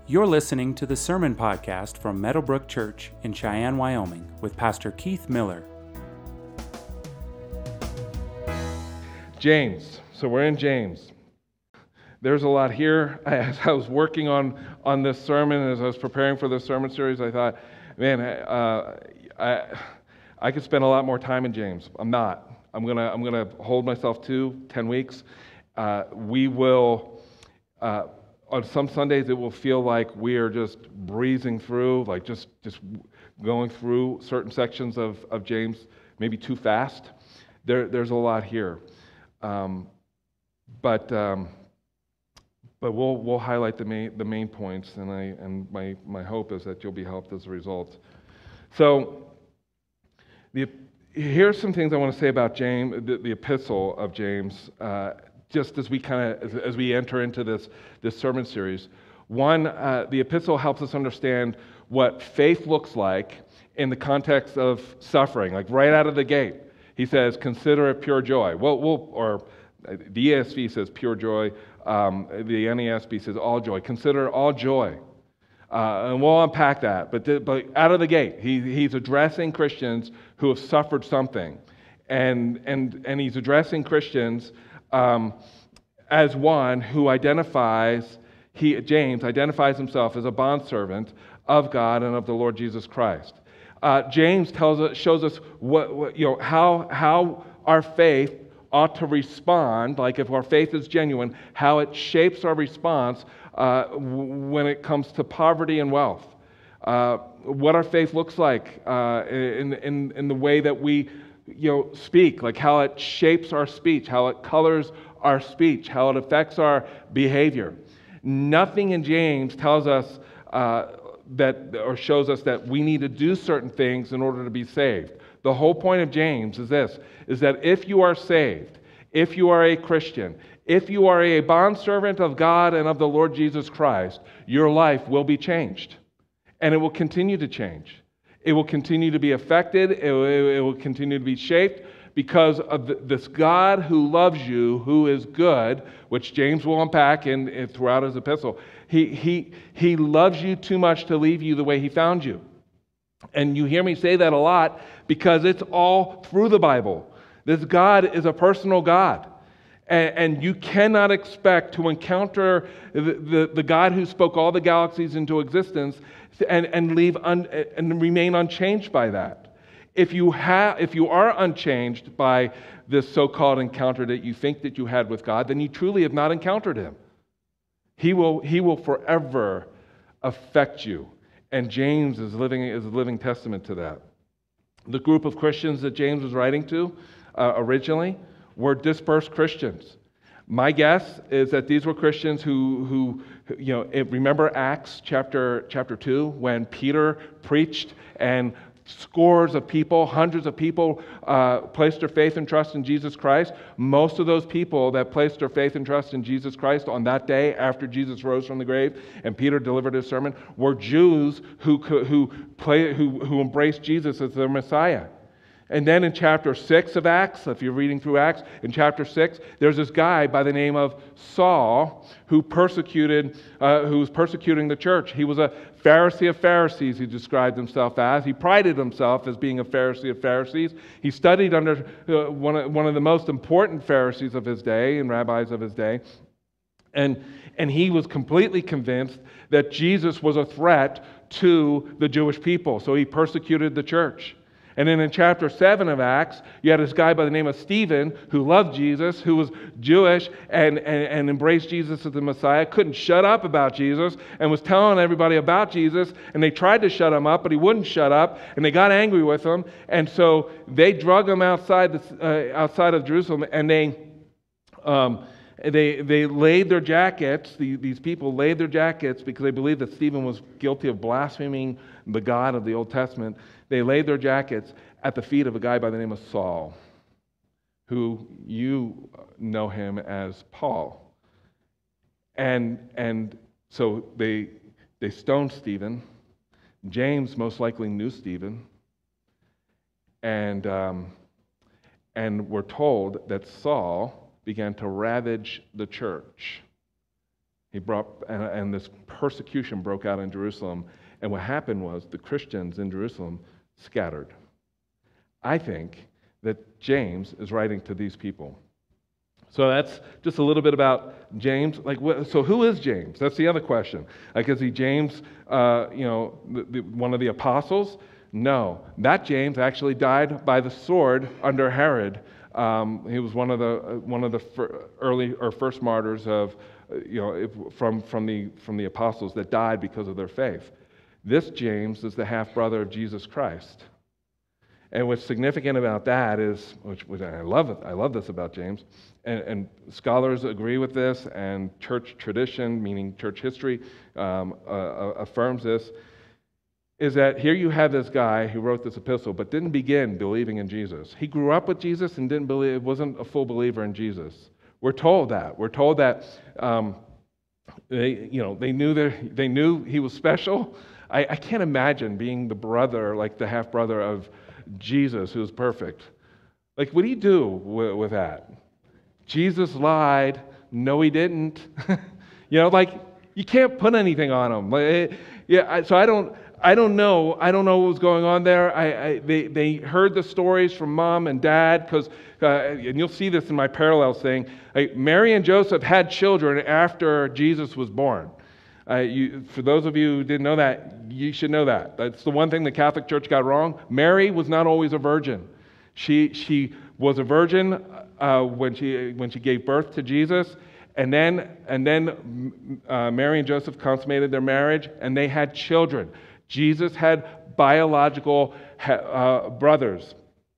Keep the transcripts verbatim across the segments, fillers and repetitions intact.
You're listening to the Sermon Podcast from Meadowbrook Church in Cheyenne, Wyoming, with Pastor Keith Miller. James. So we're in James. There's a lot here. As I was working on, on this sermon, as I was preparing for this sermon series, I thought, man, uh, I I could spend a lot more time in James. I'm not. I'm gonna I'm gonna hold myself to ten weeks. Uh, we will. Uh, On some Sundays, it will feel like we are just breezing through, like just, just going through certain sections of, of James, maybe too fast. There, there's a lot here, um, but um, but we'll we'll highlight the main the main points, and I and my my hope is that you'll be helped as a result. So, the here's some things I want to say about James, the, the epistle of James. Uh, Just as we kind of as, as we enter into this this sermon series, one, uh, the epistle helps us understand what faith looks like in the context of suffering. Like right out of the gate, he says, "Consider it pure joy." Well, we'll or the E S V says pure joy. Um, the N A S B says all joy. Consider all joy, uh, and we'll unpack that. But the, but out of the gate, he he's addressing Christians who have suffered something, and and and he's addressing Christians. Um, as one who identifies, he James identifies himself as a bondservant of God and of the Lord Jesus Christ. Uh, James tells us, shows us what, what you know how how our faith ought to respond. Like if our faith is genuine, how it shapes our response uh, when it comes to poverty and wealth. Uh, what our faith looks like uh, in in in the way that we. you know, speak, like how it shapes our speech, how it colors our speech, how it affects our behavior. Nothing in James tells us uh, that, or shows us that we need to do certain things in order to be saved. The whole point of James is this, is that if you are saved, if you are a Christian, if you are a bondservant of God and of the Lord Jesus Christ, your life will be changed, and it will continue to change. It will continue to be affected. It will, it will continue to be shaped because of this God who loves you, who is good, which James will unpack in, in throughout his epistle. He, he, he loves you too much to leave you the way he found you. And you hear me say that a lot because it's all through the Bible. This God is a personal God. And, and you cannot expect to encounter the, the, the God who spoke all the galaxies into existence and, and leave un, and remain unchanged by that. If you have, if you are unchanged by this so-called encounter that you think that you had with God, then you truly have not encountered Him. He will, He will forever affect you, and James is living is a living testament to that. The group of Christians that James was writing to uh, originally were dispersed Christians. My guess is that these were Christians who, who you know, remember Acts chapter chapter two when Peter preached and scores of people, hundreds of people uh, placed their faith and trust in Jesus Christ. Most of those people that placed their faith and trust in Jesus Christ on that day after Jesus rose from the grave and Peter delivered his sermon were Jews who who play, who who embraced Jesus as their Messiah. And then in chapter six of Acts, if you're reading through Acts, in chapter six, there's this guy by the name of Saul who persecuted, uh, who was persecuting the church. He was a Pharisee of Pharisees, he described himself as. He prided himself as being a Pharisee of Pharisees. He studied under uh, one, of, one of the most important Pharisees of his day and rabbis of his day. And, and he was completely convinced that Jesus was a threat to the Jewish people. So he persecuted the church. And then in chapter seven of Acts, you had this guy by the name of Stephen who loved Jesus, who was Jewish and, and, and embraced Jesus as the Messiah, couldn't shut up about Jesus and was telling everybody about Jesus, and they tried to shut him up, but he wouldn't shut up, and they got angry with him, and so they drug him outside, the, uh, outside of Jerusalem, and they... Um, They they laid their jackets, the, these people laid their jackets because they believed that Stephen was guilty of blaspheming the God of the Old Testament. They laid their jackets at the feet of a guy by the name of Saul, who you know him as Paul. And and so they they stoned Stephen. James most likely knew Stephen. And um, and we're told that Saul began to ravage the church. He brought, and, and this persecution broke out in Jerusalem. And what happened was the Christians in Jerusalem scattered. I think that James is writing to these people. So that's just a little bit about James. Like, what, so who is James? That's the other question. Like, is he James, uh, you know, the, the, one of the apostles? No, that James actually died by the sword under Herod. Um, he was one of the uh, one of the fir- early or first martyrs of, uh, you know, if, from from the from the apostles that died because of their faith. This James is the half brother of Jesus Christ. And what's significant about that is, which, which I love it, I love this about James, and, and scholars agree with this, and church tradition, meaning church history, um, uh, affirms this, is that here you have this guy who wrote this epistle, but didn't begin believing in Jesus. He grew up with Jesus and didn't believe, wasn't a full believer in Jesus. We're told that. We're told that um, they, you know, they knew that they knew he was special. I, I can't imagine being the brother, like the half brother of Jesus, who is perfect. Like, what do you do with, with that? Jesus lied. No, he didn't. You know, like, you can't put anything on him. Like, yeah, I, so I don't, I don't know. I don't know what was going on there. I, I they, they heard the stories from mom and dad, because, uh, and you'll see this in my parallels thing. Like, Mary and Joseph had children after Jesus was born. Uh, you, for those of you who didn't know that, you should know that. That's the one thing the Catholic Church got wrong. Mary was not always a virgin. She she was a virgin uh, when she when she gave birth to Jesus, and then and then uh, Mary and Joseph consummated their marriage, and they had children. Jesus had biological uh, brothers.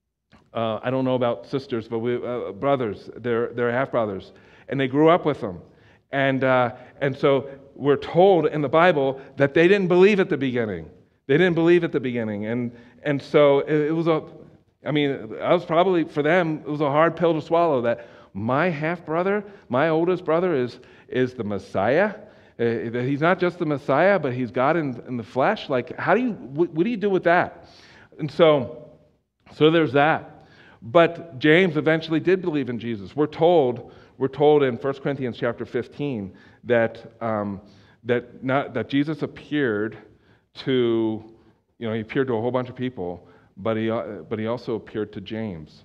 Uh, I don't know about sisters, but we, uh, brothers. They're they're half brothers, and they grew up with them, and uh, and so. We're told in the Bible that they didn't believe at the beginning. They didn't believe at the beginning. And and so it, it was a, I mean, I was probably, for them, it was a hard pill to swallow that my half-brother, my oldest brother is, is the Messiah. Uh, that he's not just the Messiah, but he's God in, in the flesh. Like, how do you, what, what do you do with that? And so, so there's that. But James eventually did believe in Jesus. We're told, we're told in First Corinthians chapter fifteen that um, that not that Jesus appeared to, you know, he appeared to a whole bunch of people, but he uh, but he also appeared to James.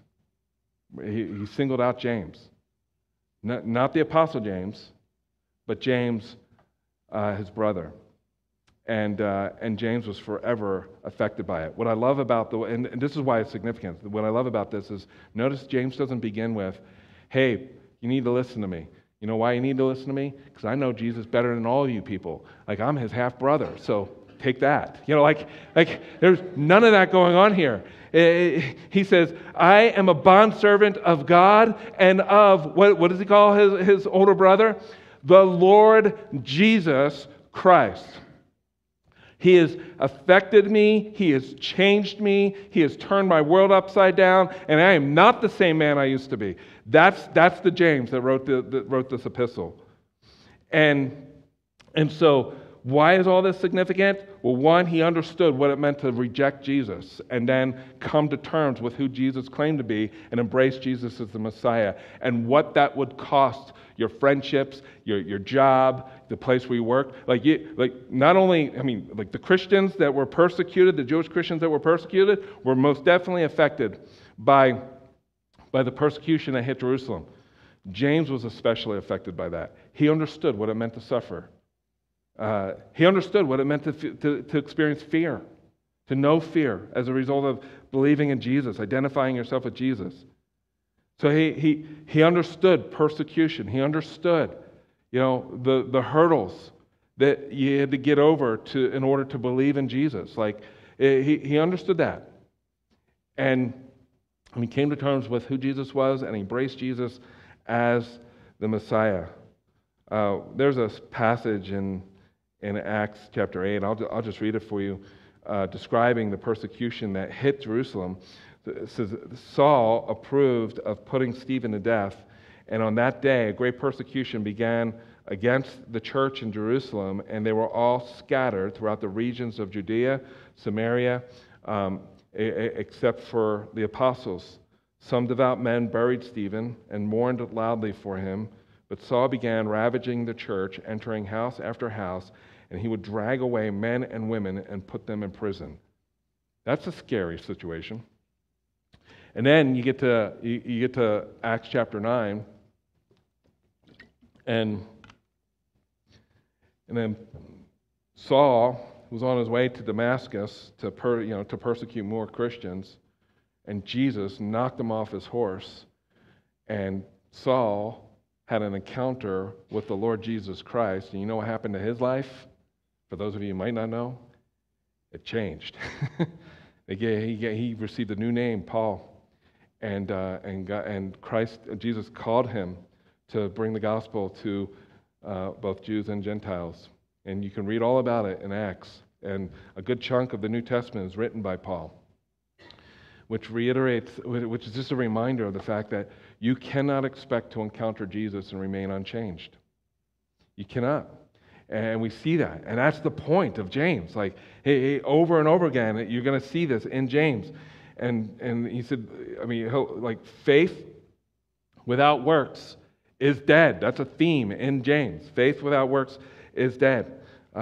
He, he singled out James, not, not the apostle James, but James, uh, his brother, and uh, and James was forever affected by it. What I love about the and, and this is why it's significant. What I love about this is, notice James doesn't begin with, "Hey, you need to listen to me." You know why you need to listen to me? Because I know Jesus better than all of you people. Like, I'm his half brother, so take that. You know, like, like there's none of that going on here. He says, I am a bondservant of God and of, what, what does he call his, his older brother? The Lord Jesus Christ. He has affected me. He has changed me. He has turned my world upside down, and I am not the same man I used to be. That's that's the James that wrote the that wrote this epistle. And and so why is all this significant? Well, one, he understood what it meant to reject Jesus and then come to terms with who Jesus claimed to be and embrace Jesus as the Messiah, and what that would cost your friendships, your your job, the place where you work. Like you, like not only, I mean, like the Christians that were persecuted, the Jewish Christians that were persecuted, were most definitely affected by, by the persecution that hit Jerusalem. James was especially affected by that. He understood what it meant to suffer. Uh, he understood what it meant to, to, to experience fear, to know fear as a result of believing in Jesus, identifying yourself with Jesus. So he he he understood persecution. He understood, you know, the, the hurdles that you had to get over to in order to believe in Jesus. Like, he, he understood that. And he came to terms with who Jesus was and embraced Jesus as the Messiah. Uh, there's a passage in in Acts chapter eight, I'll, I'll just read it for you, uh, describing the persecution that hit Jerusalem. It says, Saul approved of putting Stephen to death, and on that day a great persecution began against the church in Jerusalem, and they were all scattered throughout the regions of Judea, Samaria, um, a- a- except for the apostles. Some devout men buried Stephen and mourned loudly for him, But Saul began ravaging the church, entering house after house, and he would drag away men and women and put them in prison. That's a scary situation. And then you get to you, you get to Acts chapter nine, and and then Saul was on his way to Damascus to per, you know to persecute more Christians, and Jesus knocked him off his horse, and Saul had an encounter with the Lord Jesus Christ. And you know what happened to his life? For those of you who might not know, it changed. he, he, he received a new name, Paul. And uh, and God, and Christ, Jesus called him to bring the gospel to uh, both Jews and Gentiles. And you can read all about it in Acts. And a good chunk of the New Testament is written by Paul, which reiterates, which is just a reminder of the fact that you cannot expect to encounter Jesus and remain unchanged. You cannot. And we see that. And that's the point of James. Like, hey, hey, over and over again, you're going to see this in James. And and he said, I mean, like, faith without works is dead. That's a theme in James. Faith without works is dead.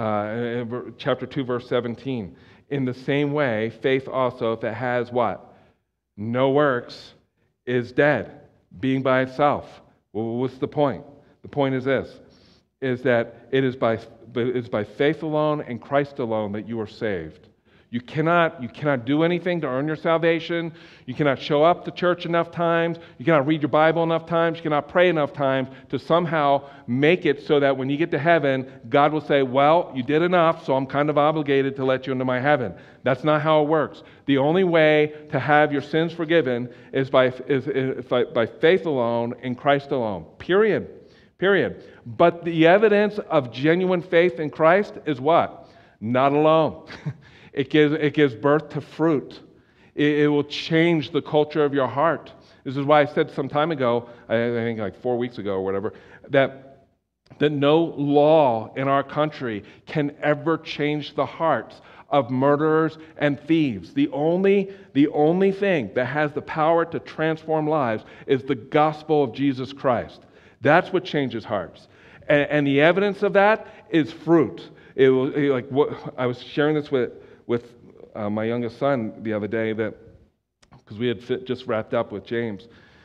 Uh, chapter two, verse seventeen. In the same way, faith also, if it has what? No works, is dead, being by itself. Well, what's the point? The point is this, is that it is by, it is by faith alone and Christ alone that you are saved. You cannot, you cannot do anything to earn your salvation. You cannot show up to church enough times. You cannot read your Bible enough times. You cannot pray enough times to somehow make it so that when you get to heaven, God will say, well, you did enough, so I'm kind of obligated to let you into my heaven. That's not how it works. The only way to have your sins forgiven is by, is, is by, by faith alone in Christ alone. Period. Period. But the evidence of genuine faith in Christ is what? Not alone. It gives, it gives birth to fruit. It, it will change the culture of your heart. This is why I said some time ago, I, I think like four weeks ago or whatever, that, that no law in our country can ever change the hearts of murderers and thieves. The only, the only thing that has the power to transform lives is the gospel of Jesus Christ. That's what changes hearts. And, and the evidence of that is fruit. It was like what I was sharing this with with uh, my youngest son the other day, that because we had fit, just wrapped up with James,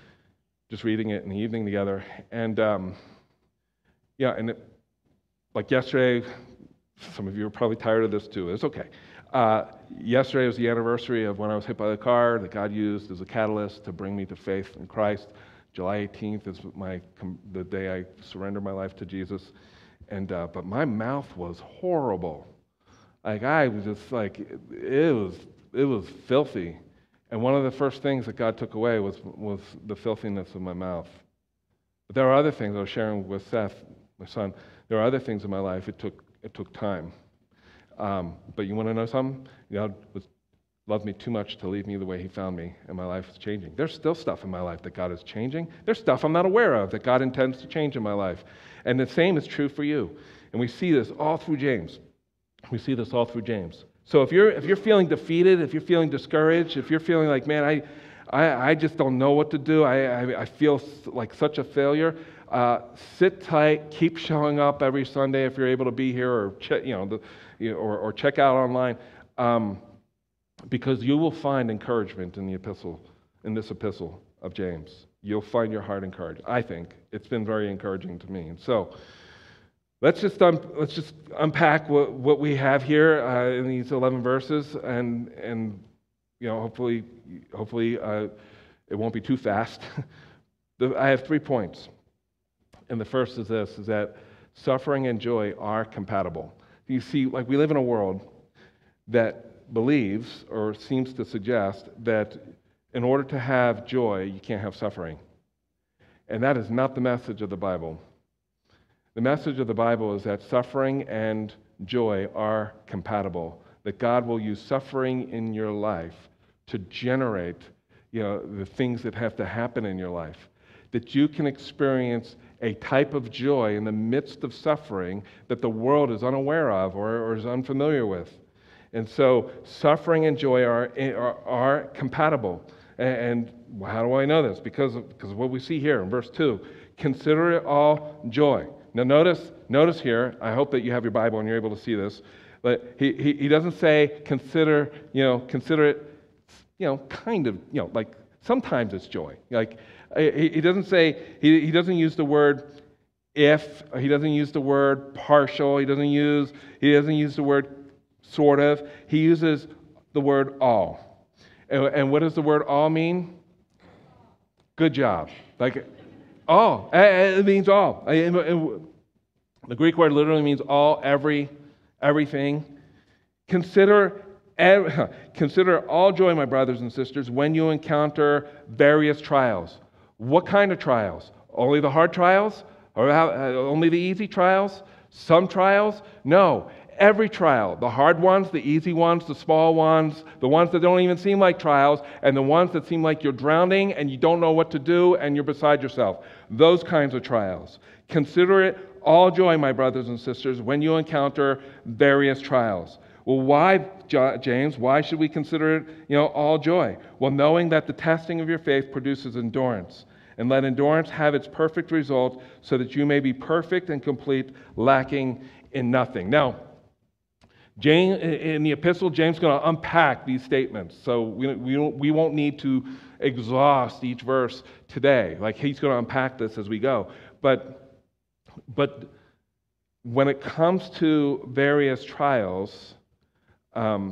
just reading it in the evening together, and um, yeah, and it, like yesterday, some of you are probably tired of this too. It's okay. Uh, yesterday was the anniversary of when I was hit by the car that God used as a catalyst to bring me to faith in Christ. July eighteenth is my the day I surrendered my life to Jesus, and uh, but my mouth was horrible. Like, I was just like, it was it was filthy. And one of the first things that God took away was, was the filthiness of my mouth. But there are other things I was sharing with Seth, my son. There are other things in my life. It took it took time. Um, but you want to know something? God was, loved me too much to leave me the way He found me, and my life is changing. There's still stuff in my life that God is changing. There's stuff I'm not aware of that God intends to change in my life. And the same is true for you. And we see this all through James. We see this all through James. So if you're if you're feeling defeated, if you're feeling discouraged, if you're feeling like, man, I I, I just don't know what to do, I I, I feel like such a failure, uh, sit tight, keep showing up every Sunday if you're able to be here, or check, you know, the, you know or, or check out online, um, because you will find encouragement in the epistle, in this epistle of James. You'll find your heart encouraged. I think it's been very encouraging to me. And so. Let's just um, let's just unpack what, what we have here uh, in these eleven verses, and and you know hopefully hopefully uh, it won't be too fast. the, I have three points, and the first is this: is that suffering and joy are compatible. You see, like, we live in a world that believes or seems to suggest that in order to have joy, you can't have suffering, and that is not the message of the Bible. The message of the Bible is that suffering and joy are compatible, that God will use suffering in your life to generate, you know, the things that have to happen in your life, that you can experience a type of joy in the midst of suffering that the world is unaware of or, or is unfamiliar with. And so suffering and joy are, are, are compatible. And, and how do I know this? Because of, because of what we see here in verse two. Consider it all joy. Now notice, notice here, I hope that you have your Bible and you're able to see this, but he, he, he doesn't say consider, you know, consider it, you know, kind of, you know, like sometimes it's joy. Like he, he doesn't say, he, he doesn't use the word if, he doesn't use the word partial, he doesn't use, he doesn't use the word sort of, he uses the word all. And, and what does the word all mean? Good job. Like all. It means all. The Greek word literally means all, every, everything. Consider, consider all joy, my brothers and sisters, when you encounter various trials. What kind of trials? Only the hard trials? Or only the easy trials? Some trials? No. Every trial, the hard ones, the easy ones, the small ones, the ones that don't even seem like trials, and the ones that seem like you're drowning and you don't know what to do and you're beside yourself. Those kinds of trials. Consider it all joy, my brothers and sisters, when you encounter various trials. Well, why, James? Why should we consider it, you know, all joy? Well, knowing that the testing of your faith produces endurance. And let endurance have its perfect result so that you may be perfect and complete, lacking in nothing. Now, James, in the epistle, James is going to unpack these statements. So we, we, we won't need to exhaust each verse today. Like he's going to unpack this as we go. But, but when it comes to various trials, um,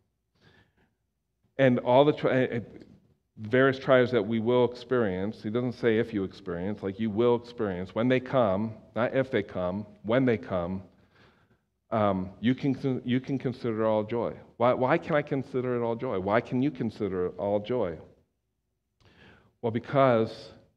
and all the tri- various trials that we will experience, he doesn't say if you experience, like you will experience, when they come, not if they come, when they come, Um, you can you can consider it all joy. Why, why can I consider it all joy? Why can you consider it all joy? Well, because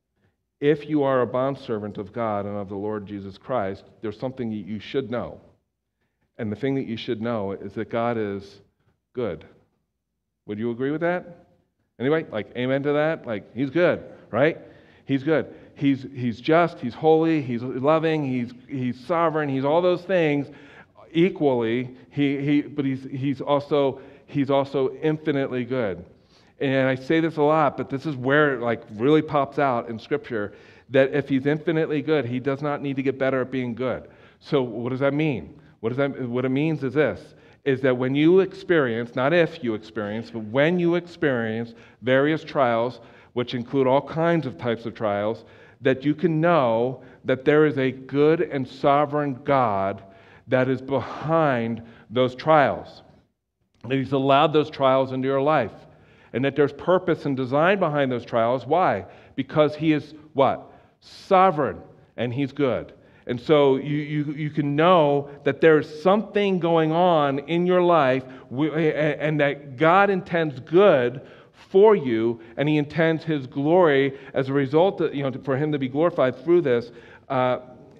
if you are a bondservant of God and of the Lord Jesus Christ, there's something that you should know. And the thing that you should know is that God is good. Would you agree with that? Anyway, like amen to that? Like he's good, right? He's good. He's he's just, he's holy, he's loving, he's he's sovereign, he's all those things. Equally, he, he but he's he's also he's also infinitely good. And I say this a lot, but this is where it like really pops out in Scripture, that if he's infinitely good, he does not need to get better at being good. So what does that mean? What does that what it means is this, is that when you experience, not if you experience, but when you experience various trials, which include all kinds of types of trials, that you can know that there is a good and sovereign God that is behind those trials. That he's allowed those trials into your life. And that there's purpose and design behind those trials. Why? Because he is what? Sovereign, and he's good. And so you, you, you can know that there's something going on in your life, and that God intends good for you, and he intends his glory as a result of, you know, for him to be glorified through this, uh,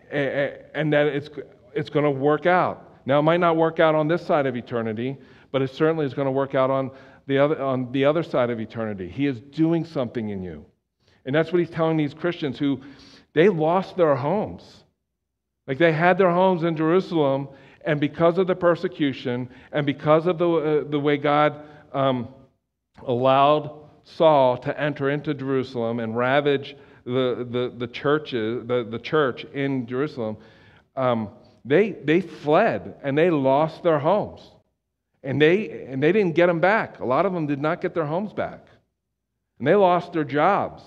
and that it's It's going to work out. Now, it might not work out on this side of eternity, but it certainly is going to work out on the other on the other side of eternity. He is doing something in you. And that's what he's telling these Christians who, they lost their homes. Like they had their homes in Jerusalem, and because of the persecution, and because of the, uh, the way God um, allowed Saul to enter into Jerusalem and ravage the, the, the churches, the, the church in Jerusalem, um, They they fled and they lost their homes, and they and they didn't get them back. A lot of them did not get their homes back, and they lost their jobs.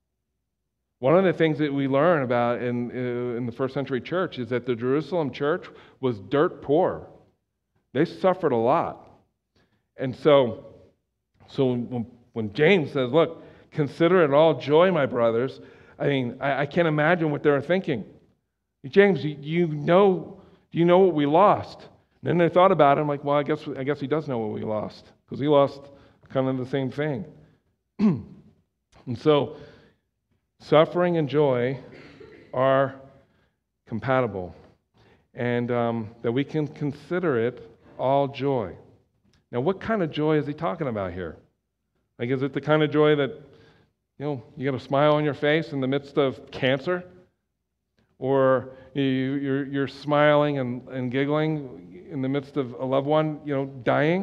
One of the things that we learn about in in the first century church is that the Jerusalem church was dirt poor. They suffered a lot, and so so when, when James says, "Look, consider it all joy, my brothers," I mean, I, I can't imagine what they were thinking. James, you know, you know what we lost. And then they thought about it. I'm like, well, I guess I guess he does know what we lost, because he lost kind of the same thing. And so, suffering and joy are compatible, and um, that we can consider it all joy. Now, what kind of joy is he talking about here? Like, is it the kind of joy that, you know, you got a smile on your face in the midst of cancer? Or you, you're, you're smiling and, and giggling in the midst of a loved one, you know, dying?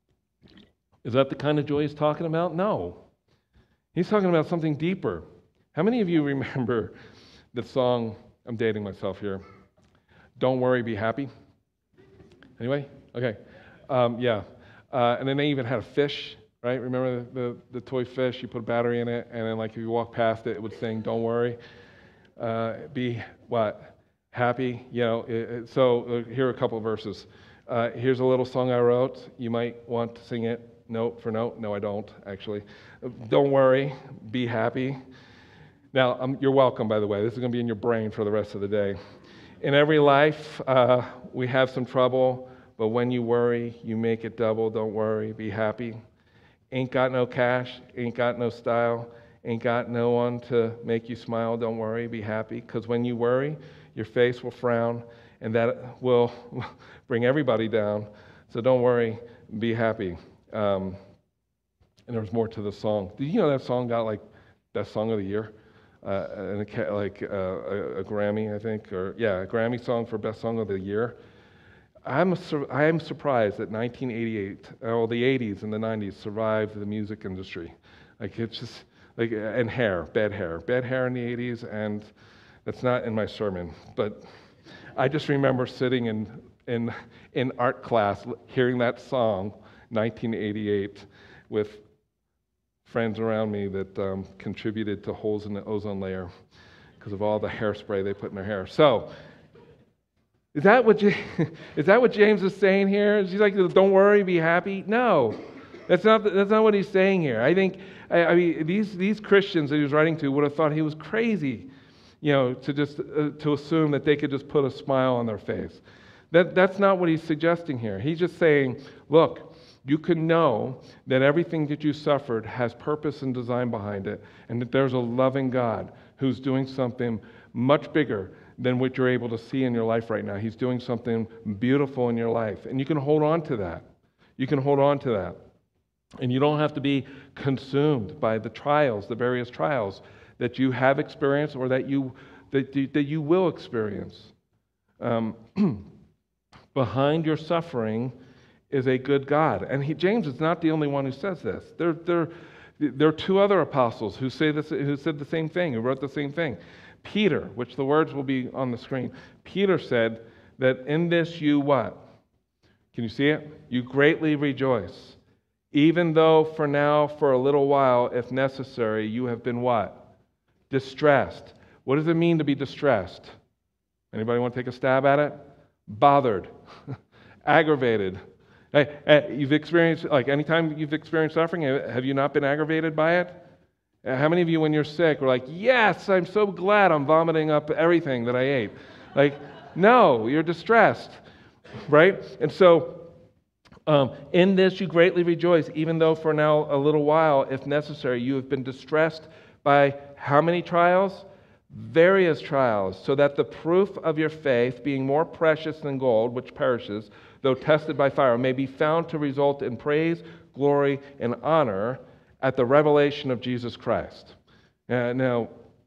Is that the kind of joy he's talking about? No. He's talking about something deeper. How many of you remember the song, I'm dating myself here, Don't Worry, Be Happy? Anyway? Okay. Um, yeah. Uh, and then they even had a fish, right? Remember the, the, the toy fish? You put a battery in it, and then like if you walk past it, it would sing, don't worry. Uh, be what? Happy. You know, it, it, so uh, here are a couple of verses. Uh, here's a little song I wrote. You might want to sing it note for note. No, I don't, actually. Don't worry. Be happy. Now, um, you're welcome, by the way. This is going to be in your brain for the rest of the day. In every life, uh, we have some trouble, but when you worry, you make it double. Don't worry. Be happy. Ain't got no cash. Ain't got no style. Ain't got no one to make you smile. Don't worry. Be happy. Because when you worry, your face will frown, and that will bring everybody down. So don't worry. Be happy. Um, and there was more to the song. Did you know that song got like best song of the year? Uh, and a, like uh, a, a Grammy, I think, or yeah, a Grammy song for best song of the year. I'm a, I am surprised that nineteen eighty-eight, or the eighties and the nineties survived the music industry. Like it's just like and hair, bad hair, bad hair in the eighties, and that's not in my sermon, but I just remember sitting in in in art class hearing that song, nineteen eighty-eight, with friends around me that um, contributed to holes in the ozone layer because of all the hairspray they put in their hair. So, is that what J- is that what James is saying here? He's like, "Don't worry, be happy." No, that's not that's not what he's saying here. I think I, I mean these these Christians that he was writing to would have thought he was crazy, you know, to just uh, to assume that they could just put a smile on their face. That that's not what he's suggesting here. He's just saying, look. You can know that everything that you suffered has purpose and design behind it, and that there's a loving God who's doing something much bigger than what you're able to see in your life right now. He's doing something beautiful in your life, and you can hold on to that. You can hold on to that. And you don't have to be consumed by the trials, the various trials that you have experienced or that you that you, that you will experience. Um, behind your suffering is a good God. And he, James is not the only one who says this. There, there, there are two other apostles who say this, who said the same thing, who wrote the same thing. Peter, which the words will be on the screen. Peter said that in this you what? Can you see it? You greatly rejoice, even though for now, for a little while, if necessary, you have been what? Distressed. What does it mean to be distressed? Anybody want to take a stab at it? Bothered. Aggravated. Hey, you've experienced, like anytime you've experienced suffering, have you not been aggravated by it? How many of you, when you're sick, were like, yes, I'm so glad I'm vomiting up everything that I ate? Like, no, you're distressed, right? And so, um, in this you greatly rejoice, even though for now a little while, if necessary, you have been distressed by how many trials? Various trials, so that the proof of your faith, being more precious than gold, which perishes, though tested by fire, may be found to result in praise, glory, and honor at the revelation of Jesus Christ. Uh, now,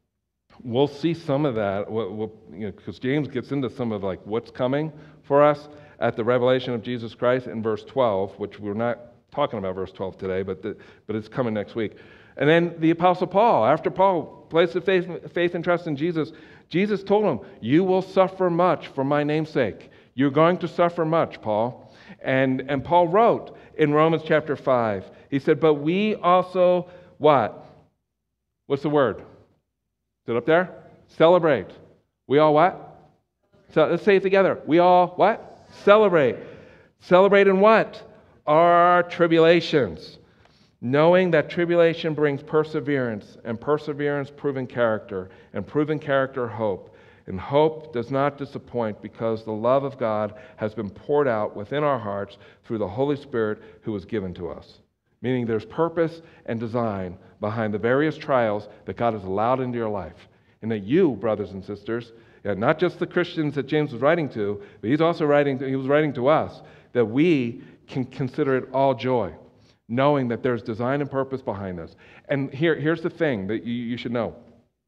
we'll see some of that, we'll, we'll, you know, because James gets into some of like what's coming for us at the revelation of Jesus Christ in verse twelve, which we're not talking about verse twelve today, but the, but it's coming next week. And then the Apostle Paul, after Paul placed his faith, faith and trust in Jesus, Jesus told him, you will suffer much for my name's sake. You're going to suffer much, Paul. And, and Paul wrote in Romans chapter five, he said, but we also, what? What's the word? Is it up there? Celebrate. We all what? So let's say it together. We all what? Celebrate. Celebrate in what? Our tribulations. Knowing that tribulation brings perseverance, and perseverance proven character, and proven character hope. And hope does not disappoint because the love of God has been poured out within our hearts through the Holy Spirit who was given to us. Meaning there's purpose and design behind the various trials that God has allowed into your life. And that you, brothers and sisters, and not just the Christians that James was writing to, but he's also writing to, he was writing to us, that we can consider it all joy, knowing that there's design and purpose behind this. And here, here's the thing that you, you should know.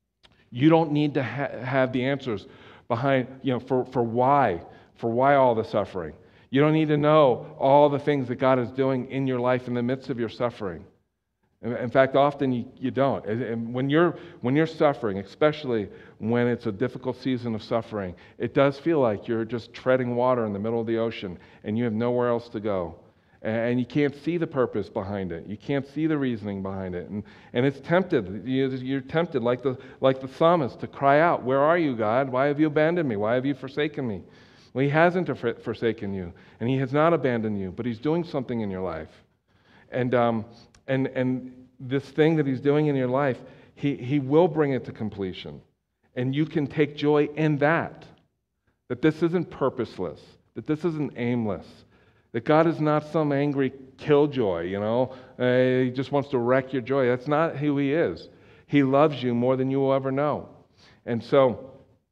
You don't need to ha- have the answers behind, you know, for, for why, for why all the suffering. You don't need to know all the things that God is doing in your life in the midst of your suffering. In in fact, often you, you don't. And- and when you're when you're suffering, especially when it's a difficult season of suffering, it does feel like you're just treading water in the middle of the ocean and you have nowhere else to go. And and you can't see the purpose behind it. You can't see the reasoning behind it. And, and it's tempted. You- You're tempted, like the, like the psalmist, to cry out, "Where are you, God? Why have you abandoned me? Why have you forsaken me?" Well, he hasn't for- forsaken you, and he has not abandoned you, but he's doing something in your life. And, um, and, and this thing that he's doing in your life, he, he will bring it to completion. And you can take joy in that, that this isn't purposeless, that this isn't aimless, that God is not some angry killjoy, you know. Uh, he just wants to wreck your joy. That's not who he is. He loves you more than you will ever know. And so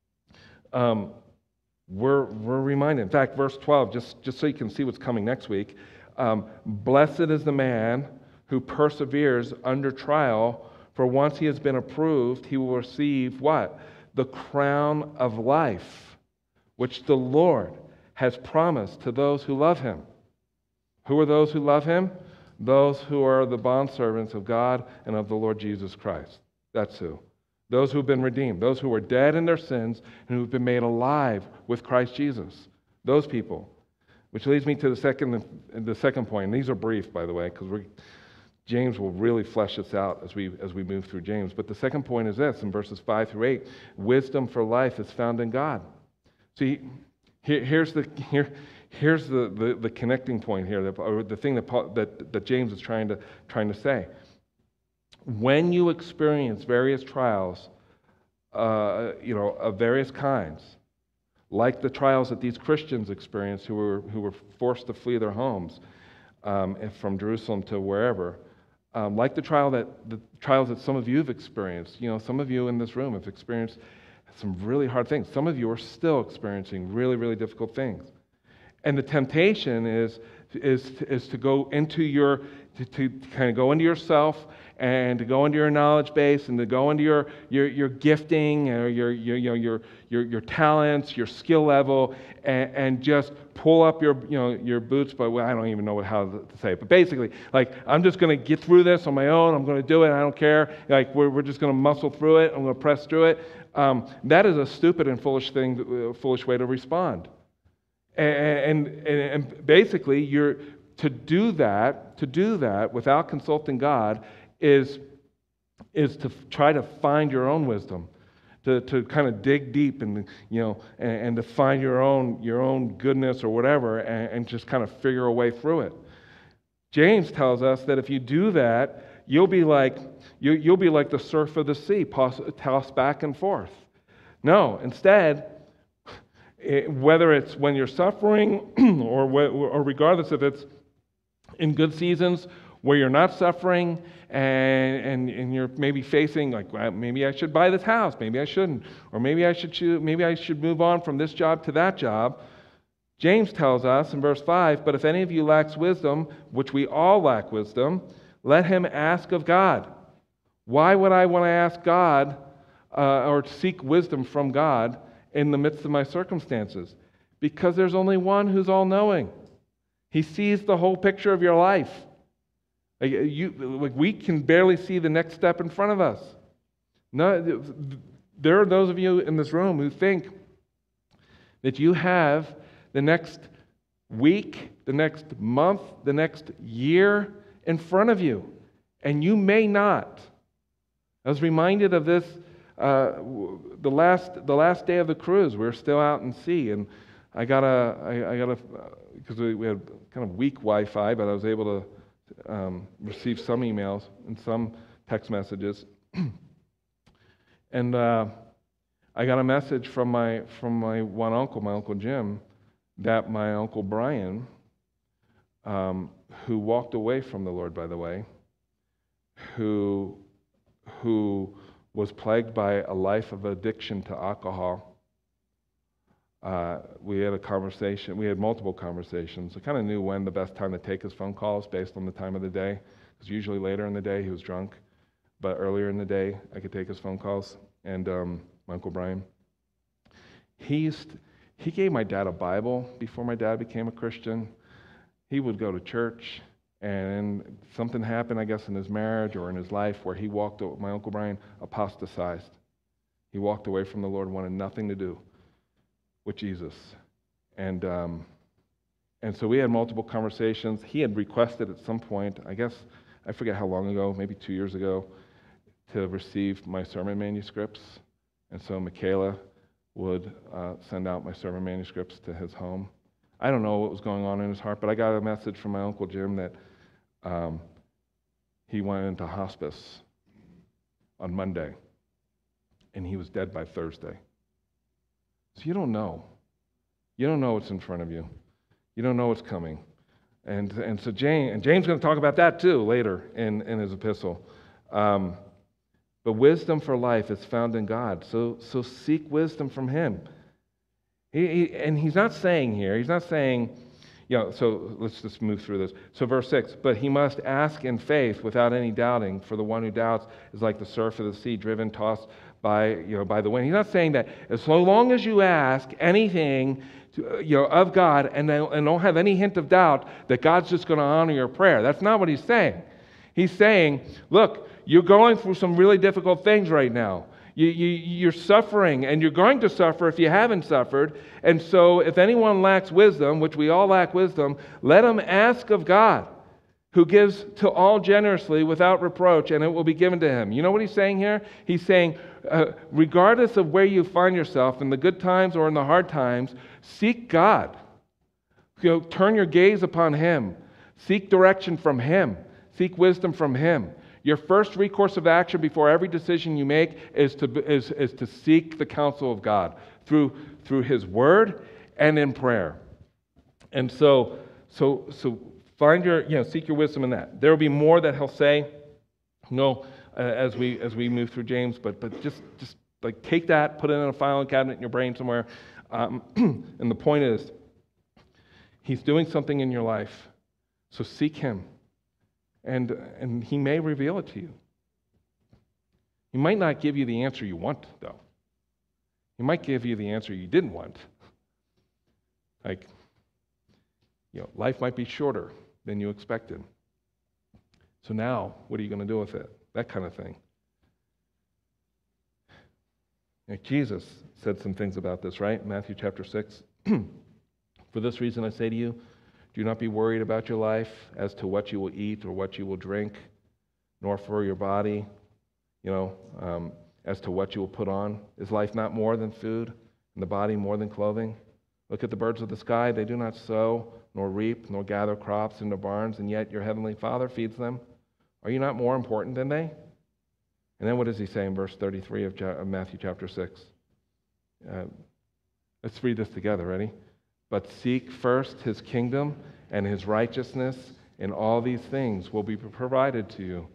um, we're, we're reminded. In fact, verse twelve, just, just so you can see what's coming next week, um, blessed is the man who perseveres under trial, for once he has been approved, he will receive what? The crown of life, which the Lord has promised to those who love him. Who are those who love him? Those who are the bondservants of God and of the Lord Jesus Christ. That's who. Those who have been redeemed. Those who were dead in their sins and who have been made alive with Christ Jesus. Those people. Which leads me to the second, the second point. And these are brief, by the way, because we James will really flesh this out as we as we move through James. But the second point is this, in verses five through eight, wisdom for life is found in God. See, here, here's the here, here's the, the, the connecting point here, the, or the thing that, Paul, that that James is trying to trying to say. When you experience various trials, uh, you know, of various kinds, like the trials that these Christians experienced, who were who were forced to flee their homes um, from Jerusalem to wherever. Um, like the trial that the trials that some of you have experienced. You know, some of you in this room have experienced some really hard things. Some of you are still experiencing really, really difficult things. And the temptation is is is to go into your to, to kind of go into yourself and to go into your knowledge base and to go into your your, your gifting or your your you know your your your talents, your skill level, and, and just pull up your you know your boots. But well, I don't even know what, how to say it. But basically, like, I'm just going to get through this on my own. I'm going to do it. I don't care. Like, we're we're just going to muscle through it. I'm going to press through it. Um, that is a stupid and foolish thing, uh, foolish way to respond. And, and and basically, you're to do that. To do that without consulting God is is to try to find your own wisdom, to to kind of dig deep and you know and, and to find your own your own goodness or whatever, and, and just kind of figure a way through it. James tells us that if you do that, you'll be like you you'll be like the surf of the sea, tossed back and forth. No, instead. It, whether it's when you're suffering or, or regardless if it's in good seasons where you're not suffering and, and, and you're maybe facing like, well, maybe I should buy this house, maybe I shouldn't, or maybe I should choose, maybe I should move on from this job to that job. James tells us in verse five, but if any of you lacks wisdom, which we all lack wisdom, let him ask of God. Why would I want to ask God uh, or seek wisdom from God in the midst of my circumstances? Because there's only one who's all-knowing. He sees the whole picture of your life. Like, you, like we can barely see the next step in front of us. No, there are those of you in this room who think that you have the next week, the next month, the next year in front of you, and you may not. I was reminded of this Uh, the last the last day of the cruise. We were still out in sea, and I got a I, I got a because we, we had kind of weak Wi-Fi, but I was able to um, receive some emails and some text messages, and uh, I got a message from my from my one uncle, my uncle Jim, that my uncle Brian, um, who walked away from the Lord, by the way, who who was plagued by a life of addiction to alcohol. Uh, we had a conversation, we had multiple conversations. I kind of knew when the best time to take his phone calls based on the time of the day. Because usually later in the day he was drunk, but earlier in the day I could take his phone calls. And um, my Uncle Brian, he used to, he gave my dad a Bible before my dad became a Christian. He would go to church. And something happened, I guess, in his marriage or in his life where he walked, my Uncle Brian apostatized. He walked away from the Lord, wanted nothing to do with Jesus. And um, and so we had multiple conversations. He had requested at some point, I guess, I forget how long ago, maybe two years ago, to receive my sermon manuscripts. And so Michaela would uh, send out my sermon manuscripts to his home. I don't know what was going on in his heart, but I got a message from my Uncle Jim that um, he went into hospice on Monday, and he was dead by Thursday. So you don't know. You don't know what's in front of you. You don't know what's coming. And and so James, and James is going to talk about that too later in, in his epistle. Um, but wisdom for life is found in God. So so seek wisdom from him. He, he, and he's not saying here, he's not saying, you know, so let's just move through this. So verse six, but he must ask in faith without any doubting, for the one who doubts is like the surf of the sea, driven, tossed by, you know, by the wind. He's not saying that as so long as you ask anything to, you know, of God and, and don't have any hint of doubt that God's just going to honor your prayer. That's not what he's saying. He's saying, look, you're going through some really difficult things right now. You, you, you're suffering, and you're going to suffer if you haven't suffered. And so if anyone lacks wisdom, which we all lack wisdom, let him ask of God, who gives to all generously without reproach, and it will be given to him. You know what he's saying here? He's saying, uh, regardless of where you find yourself, in the good times or in the hard times, seek God. You know, turn your gaze upon him. Seek direction from him. Seek wisdom from him. Your first recourse of action before every decision you make is to is, is to seek the counsel of God through through his word and in prayer. And so so so find your, you know, seek your wisdom in that. There will be more that he'll say, you know, uh, as we as we move through James, but but just just like take that, put it in a filing cabinet in your brain somewhere. Um, and the point is, he's doing something in your life, so seek him. And, and he may reveal it to you. He might not give you the answer you want, though. He might give you the answer you didn't want. Like, you know, life might be shorter than you expected. So now, what are you going to do with it? That kind of thing. Like Jesus said some things about this, right? Matthew chapter six. For this reason I say to you, do not be worried about your life as to what you will eat or what you will drink, nor for your body, you know, um, as to what you will put on. Is life not more than food, and the body more than clothing? Look at the birds of the sky. They do not sow, nor reap, nor gather crops into barns, and yet your heavenly Father feeds them. Are you not more important than they? And then what does he say in verse thirty-three of, of Matthew chapter six? Uh, let's read this together. Ready? But seek first his kingdom and his righteousness, and all these things will be provided to you.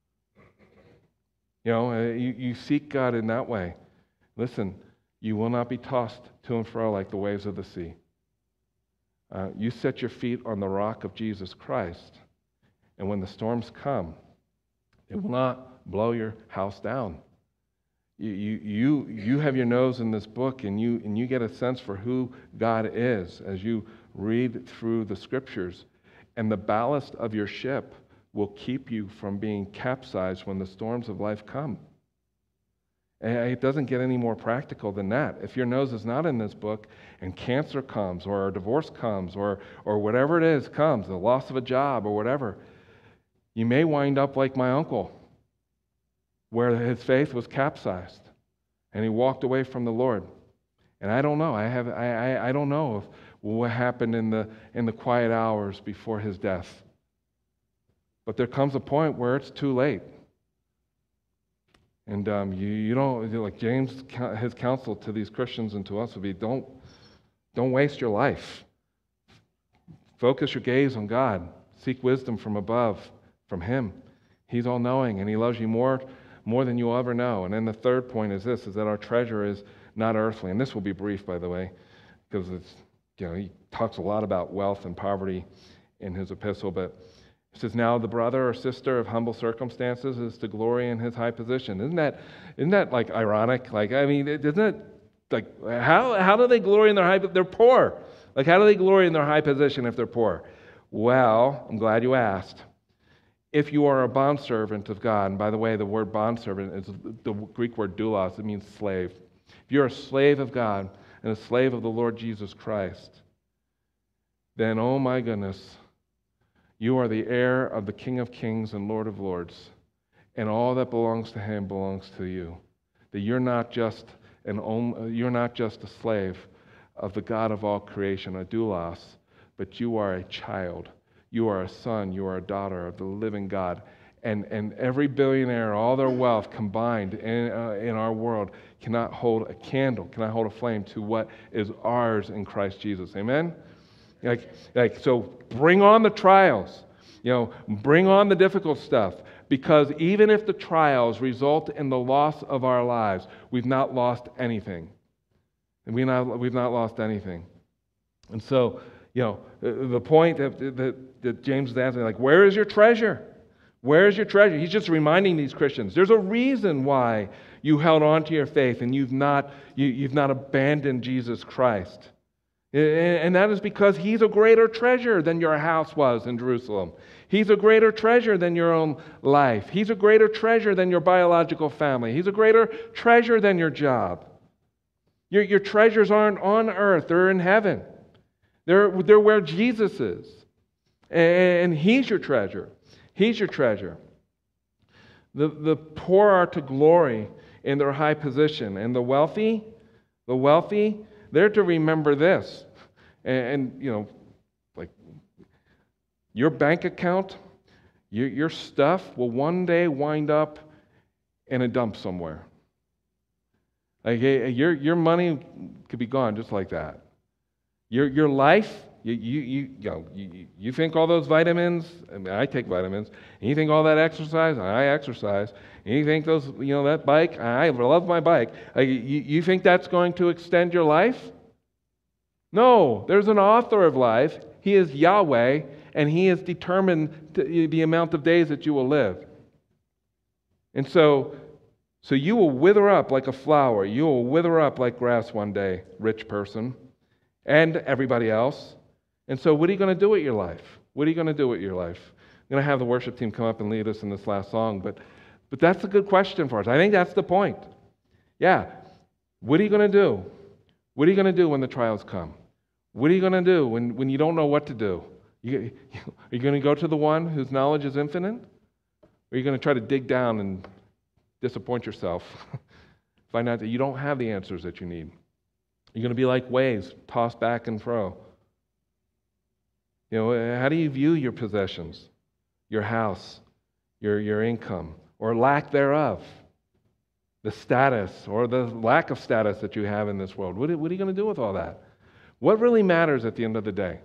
You know, uh, you, you seek God in that way. Listen, you will not be tossed to and fro like the waves of the sea. Uh, you set your feet on the rock of Jesus Christ, and when the storms come, it will not blow your house down. You, you, you, you have your nose in this book, and you, and you get a sense for who God is as you read through the scriptures. And the ballast of your ship will keep you from being capsized when the storms of life come. And it doesn't get any more practical than that. If your nose is not in this book, and cancer comes, or a divorce comes, or, or whatever it is comes, the loss of a job, or whatever, you may wind up like my uncle, where his faith was capsized, and he walked away from the Lord. And I don't know. I have. I. I, I don't know if, what happened in the in the quiet hours before his death. But there comes a point where it's too late, and um, you you don't, like James, his counsel to these Christians and to us would be: don't don't waste your life. Focus your gaze on God. Seek wisdom from above, from Him. He's all-knowing, and He loves you more. more than you'll ever know. And then the third point is this, is that our treasure is not earthly. And this will be brief, by the way, because it's, you know, he talks a lot about wealth and poverty in his epistle, but it says, now the brother or sister of humble circumstances is to glory in his high position. Isn't that, isn't that like ironic? Like, I mean, isn't it, like, how, how do they glory in their high, they're poor. Like, how do they glory in their high position if they're poor? Well, I'm glad you asked. If you are a bondservant of God, and by the way, the word bondservant is the Greek word doulos, it means slave. If you're a slave of God and a slave of the Lord Jesus Christ, then, oh my goodness, you are the heir of the King of Kings and Lord of Lords, and all that belongs to Him belongs to you. That you're not just an you're not just a slave of the God of all creation, a doulos, but you are a child. You are a son. You are a daughter of the living God. And and every billionaire, all their wealth combined in uh, in our world cannot hold a candle, cannot hold a flame to what is ours in Christ Jesus. Amen. Like, like, so bring on the trials, you know, bring on the difficult stuff, because even if the trials result in the loss of our lives, we've not lost anything. And we not, we've not lost anything. And so, you know, the point that, that, that James is asking, like, where is your treasure? Where is your treasure? He's just reminding these Christians, there's a reason why you held on to your faith and you've not, you, you've not abandoned Jesus Christ. And that is because He's a greater treasure than your house was in Jerusalem. He's a greater treasure than your own life. He's a greater treasure than your biological family. He's a greater treasure than your job. Your, your treasures aren't on earth, they're in heaven. They're, they're where Jesus is. And He's your treasure. He's your treasure. The, the poor are to glory in their high position, and the wealthy, the wealthy, they're to remember this. And, and, you know, like your bank account, your, your stuff will one day wind up in a dump somewhere. Like your, your money could be gone just like that. Your, your life, you, you, you, you, know, you, you think all those vitamins, I mean, I take vitamins, and you think all that exercise, I exercise, and you think those, you know, that bike, I love my bike. Like, you, you think that's going to extend your life? No, there's an author of life. He is Yahweh, and He has determined to, the amount of days that you will live. And so, so you will wither up like a flower. You will wither up like grass one day, rich person, and everybody else. And so what are you going to do with your life? What are you going to do with your life? I'm going to have the worship team come up and lead us in this last song, but but that's a good question for us. I think that's the point. Yeah. What are you going to do? What are you going to do when the trials come? What are you going to do when, when you don't know what to do? You, are you going to go to the one whose knowledge is infinite? Or are you going to try to dig down and disappoint yourself? Find out that you don't have the answers that you need. You're going to be like waves tossed back and fro. You know, how do you view your possessions, your house, your, your income, or lack thereof? The status or the lack of status that you have in this world. What, what are you going to do with all that? What really matters at the end of the day?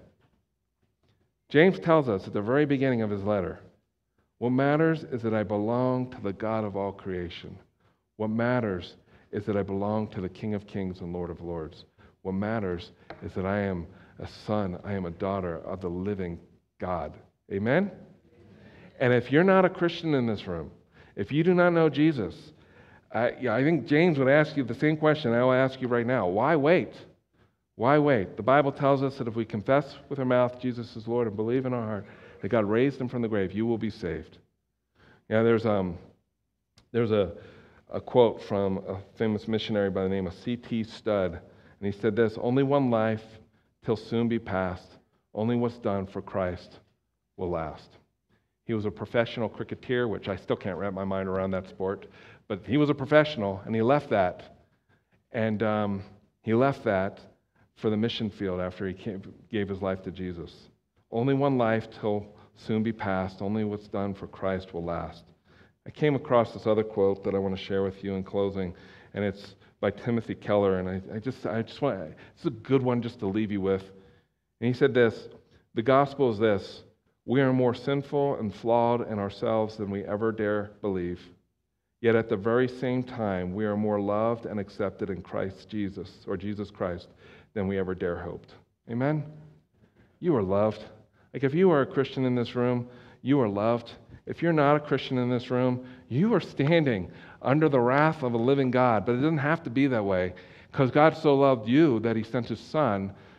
James tells us at the very beginning of his letter, what matters is that I belong to the God of all creation. What matters is that I belong to the King of Kings and Lord of Lords. What matters is that I am a son, I am a daughter of the living God. Amen? And if you're not a Christian in this room, if you do not know Jesus, I, yeah, I think James would ask you the same question I will ask you right now. Why wait? Why wait? The Bible tells us that if we confess with our mouth Jesus is Lord and believe in our heart that God raised Him from the grave, you will be saved. Yeah, there's um, there's a a quote from a famous missionary by the name of C T Studd, and he said this: "Only one life till soon be past. Only what's done for Christ will last." He was a professional cricketer, which I still can't wrap my mind around that sport, but he was a professional, and he left that, and um, he left that for the mission field after he came, gave his life to Jesus. Only one life till soon be past. Only what's done for Christ will last. I came across this other quote that I want to share with you in closing, and it's by Timothy Keller, and I, I just, I just want, it's a good one just to leave you with. And he said this: "The gospel is this: we are more sinful and flawed in ourselves than we ever dare believe. Yet at the very same time, we are more loved and accepted in Christ Jesus, or Jesus Christ, than we ever dare hoped." Amen? You are loved. Like if you are a Christian in this room, you are loved. If you're not a Christian in this room, you are standing under the wrath of a living God. But it doesn't have to be that way, because God so loved you that He sent His Son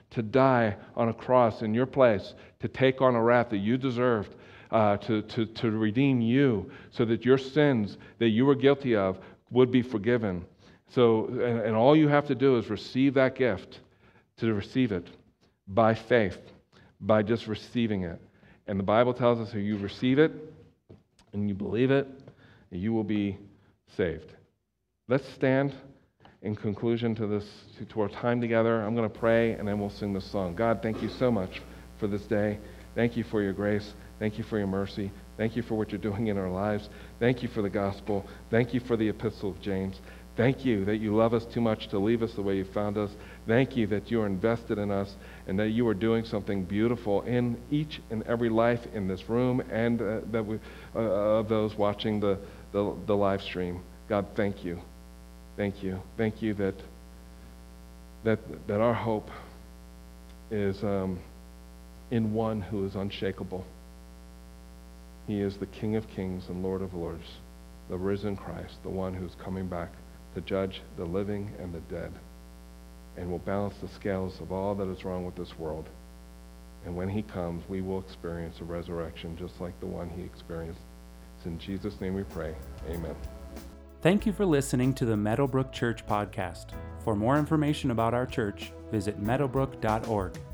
to die on a cross in your place, to take on a wrath that you deserved, uh, to, to, to redeem you so that your sins that you were guilty of would be forgiven. So, and, and all you have to do is receive that gift, to receive it by faith, by just receiving it. And the Bible tells us if you receive it and you believe it, you will be saved. Let's stand in conclusion to this, to our time together. I'm going to pray and then we'll sing this song. God, thank you so much for this day. Thank you for your grace. Thank you for your mercy. Thank you for what you're doing in our lives. Thank you for the gospel. Thank you for the epistle of James. Thank you that you love us too much to leave us the way you found us. Thank you that you are invested in us and that you are doing something beautiful in each and every life in this room and uh, that we, uh, of those watching the, the, the live stream. God, thank you. Thank you. Thank you that that that our hope is um, in one who is unshakable. He is the King of Kings and Lord of Lords, the risen Christ, the one who's coming back to judge the living and the dead, and will balance the scales of all that is wrong with this world. And when he comes, we will experience a resurrection just like the one he experienced. It's in Jesus' name we pray. Amen. Thank you for listening to the Meadowbrook Church podcast. For more information about our church, visit meadowbrook dot org.